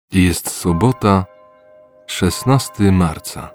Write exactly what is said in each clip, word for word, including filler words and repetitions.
Jest sobota, szesnastego marca.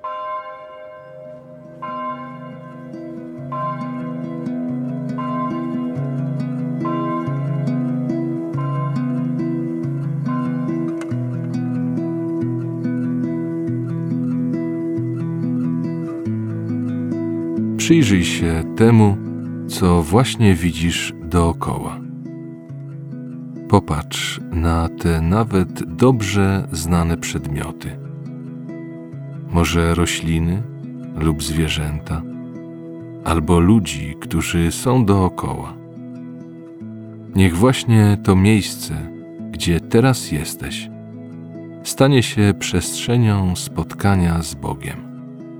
Przyjrzyj się temu, co właśnie widzisz dookoła. Popatrz na te nawet dobrze znane przedmioty. Może rośliny lub zwierzęta, albo ludzi, którzy są dookoła. Niech właśnie to miejsce, gdzie teraz jesteś, stanie się przestrzenią spotkania z Bogiem.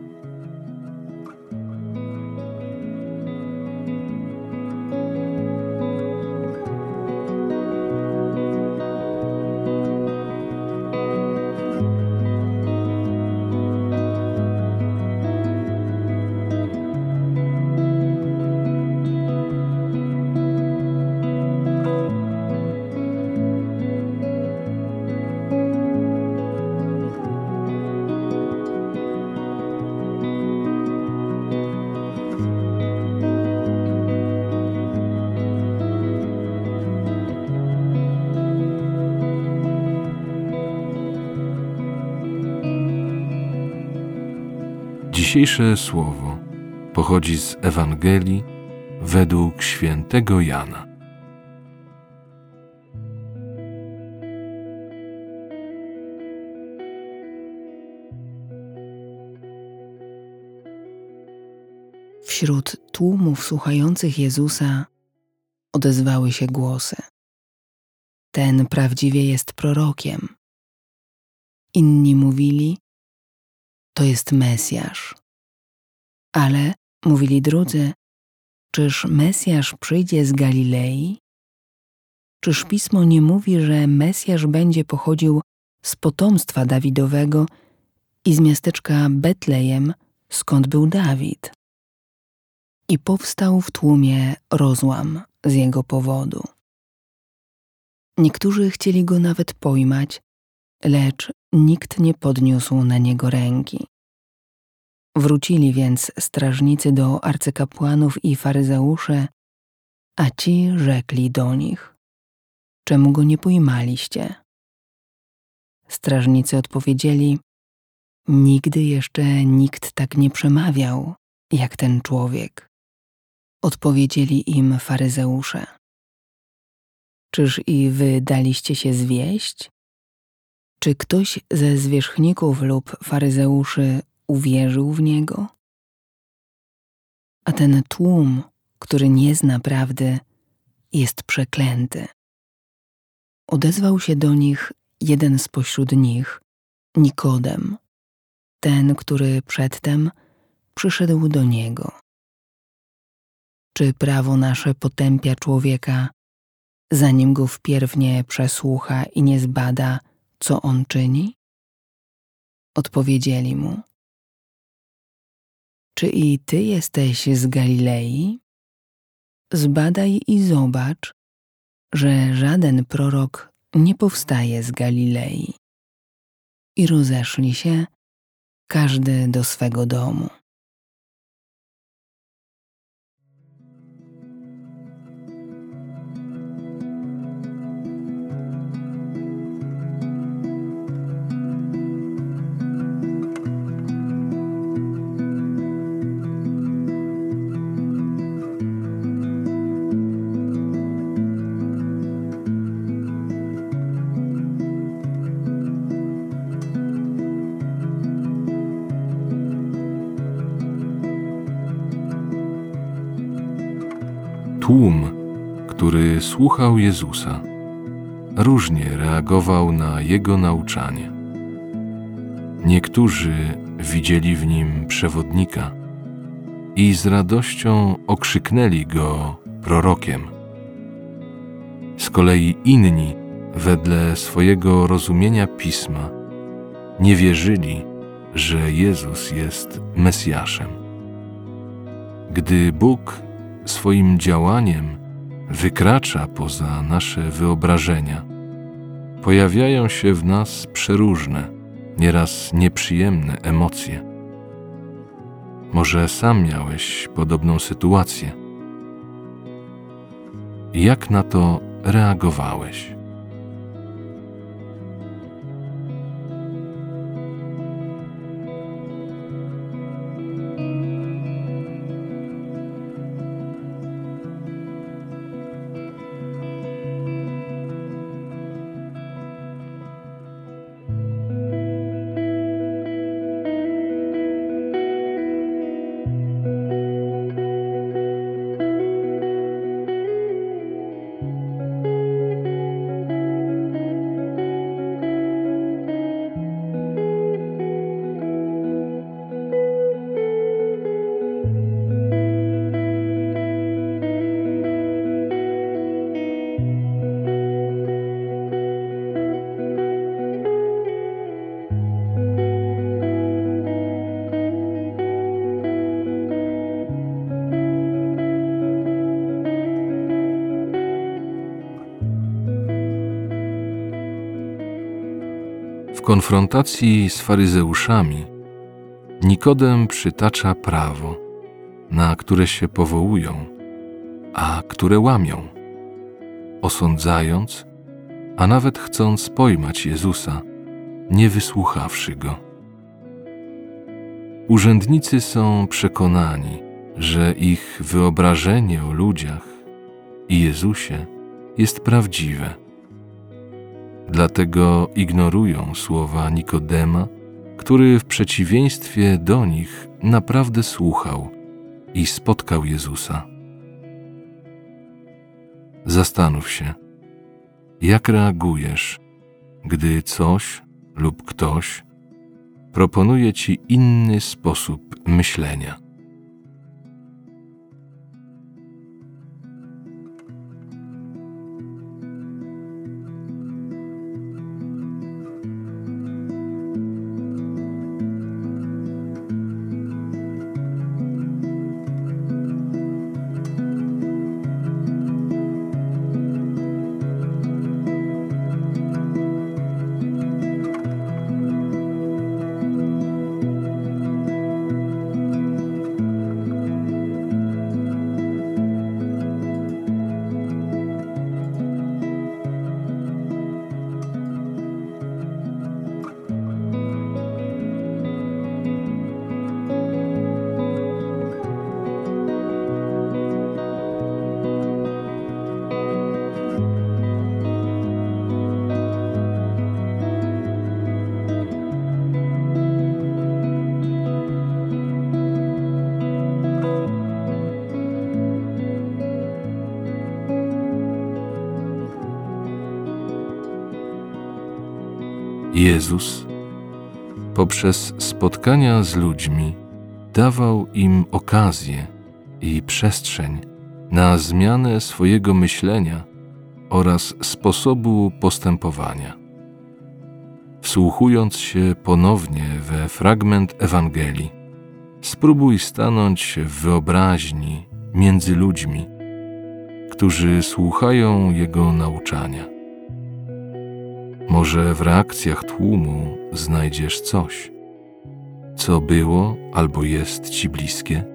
Dzisiejsze słowo pochodzi z Ewangelii według świętego Jana. Wśród tłumów słuchających Jezusa odezwały się głosy: ten prawdziwie jest prorokiem. Inni mówili: to jest Mesjasz. Ale, mówili drudzy, czyż Mesjasz przyjdzie z Galilei? Czyż Pismo nie mówi, że Mesjasz będzie pochodził z potomstwa Dawidowego i z miasteczka Betlejem, skąd był Dawid? I powstał w tłumie rozłam z jego powodu. Niektórzy chcieli go nawet pojmać, lecz nikt nie podniósł na niego ręki. Wrócili więc strażnicy do arcykapłanów i faryzeusze, a ci rzekli do nich: czemu go nie pojmaliście? Strażnicy odpowiedzieli: nigdy jeszcze nikt tak nie przemawiał, jak ten człowiek. Odpowiedzieli im faryzeusze: czyż i wy daliście się zwieść? Czy ktoś ze zwierzchników lub faryzeuszy uwierzył w niego? A ten tłum, który nie zna prawdy, jest przeklęty. Odezwał się do nich jeden spośród nich, Nikodem, ten, który przedtem przyszedł do niego. Czy prawo nasze potępia człowieka, zanim go wpierw nie przesłucha i nie zbada, co on czyni? Odpowiedzieli mu: czy i ty jesteś z Galilei? Zbadaj i zobacz, że żaden prorok nie powstaje z Galilei. I rozeszli się, każdy do swego domu. Tłum, który słuchał Jezusa, różnie reagował na Jego nauczanie. Niektórzy widzieli w nim przewodnika i z radością okrzyknęli go prorokiem. Z kolei inni, wedle swojego rozumienia Pisma, nie wierzyli, że Jezus jest Mesjaszem. Gdy Bóg swoim działaniem wykracza poza nasze wyobrażenia, pojawiają się w nas przeróżne, nieraz nieprzyjemne emocje. Może sam miałeś podobną sytuację. Jak na to reagowałeś? W konfrontacji z faryzeuszami Nikodem przytacza prawo, na które się powołują, a które łamią, osądzając, a nawet chcąc pojmać Jezusa, nie wysłuchawszy Go. Urzędnicy są przekonani, że ich wyobrażenie o ludziach i Jezusie jest prawdziwe. Dlatego ignorują słowa Nikodema, który w przeciwieństwie do nich naprawdę słuchał i spotkał Jezusa. Zastanów się, jak reagujesz, gdy coś lub ktoś proponuje ci inny sposób myślenia. Jezus poprzez spotkania z ludźmi dawał im okazję i przestrzeń na zmianę swojego myślenia oraz sposobu postępowania. Wsłuchując się ponownie we fragment Ewangelii, spróbuj stanąć w wyobraźni między ludźmi, którzy słuchają Jego nauczania. Może w reakcjach tłumu znajdziesz coś, co było albo jest ci bliskie?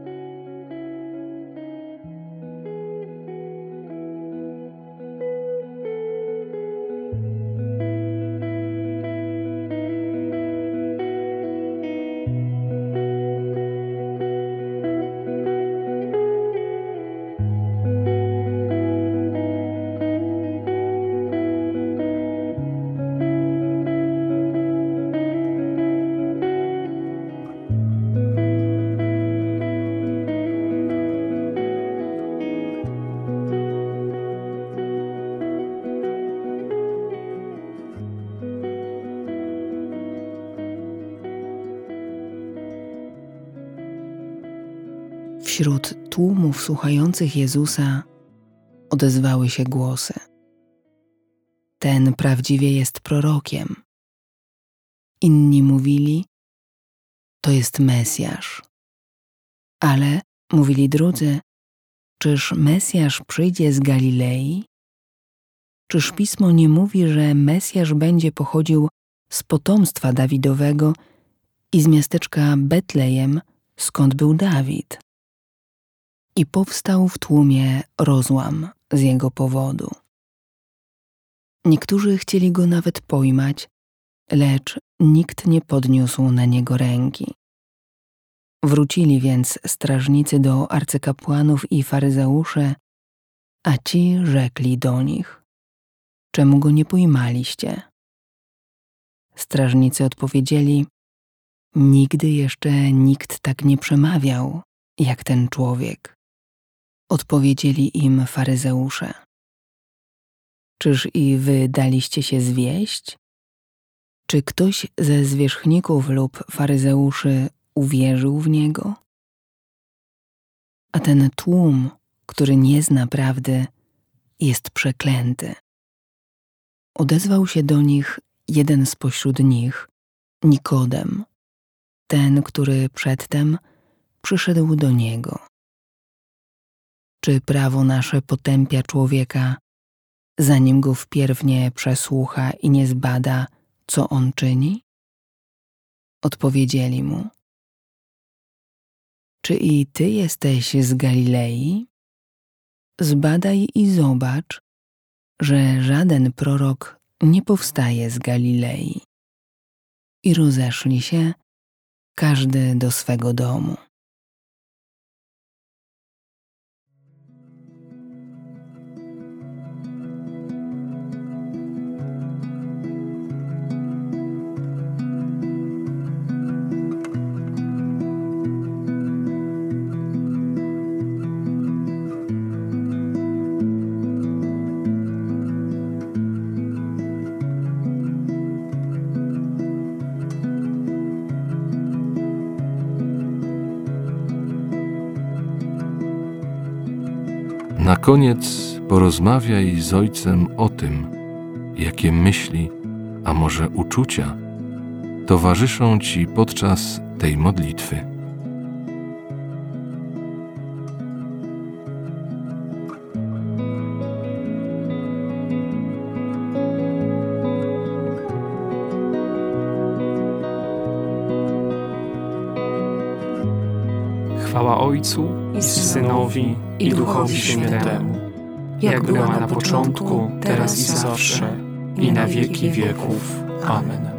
Wśród tłumów słuchających Jezusa odezwały się głosy: ten prawdziwie jest prorokiem. Inni mówili: to jest Mesjasz. Ale, mówili drudzy, czyż Mesjasz przyjdzie z Galilei? Czyż Pismo nie mówi, że Mesjasz będzie pochodził z potomstwa Dawidowego i z miasteczka Betlejem, skąd był Dawid? I powstał w tłumie rozłam z jego powodu. Niektórzy chcieli go nawet pojmać, lecz nikt nie podniósł na niego ręki. Wrócili więc strażnicy do arcykapłanów i faryzeusze, a ci rzekli do nich: czemu go nie pojmaliście? Strażnicy odpowiedzieli: nigdy jeszcze nikt tak nie przemawiał, jak ten człowiek. Odpowiedzieli im faryzeusze: czyż i wy daliście się zwieść? Czy ktoś ze zwierzchników lub faryzeuszy uwierzył w niego? A ten tłum, który nie zna prawdy, jest przeklęty. Odezwał się do nich jeden spośród nich, Nikodem, ten, który przedtem przyszedł do niego. Czy prawo nasze potępia człowieka, zanim go wpierw nie przesłucha i nie zbada, co on czyni? Odpowiedzieli mu: czy i ty jesteś z Galilei? Zbadaj i zobacz, że żaden prorok nie powstaje z Galilei. I rozeszli się, każdy do swego domu. Na koniec porozmawiaj z Ojcem o tym, jakie myśli, a może uczucia towarzyszą Ci podczas tej modlitwy. Chwała Ojcu i Synowi i Duchowi Świętemu, jak była na początku, teraz i zawsze, i na wieki wieków. Amen.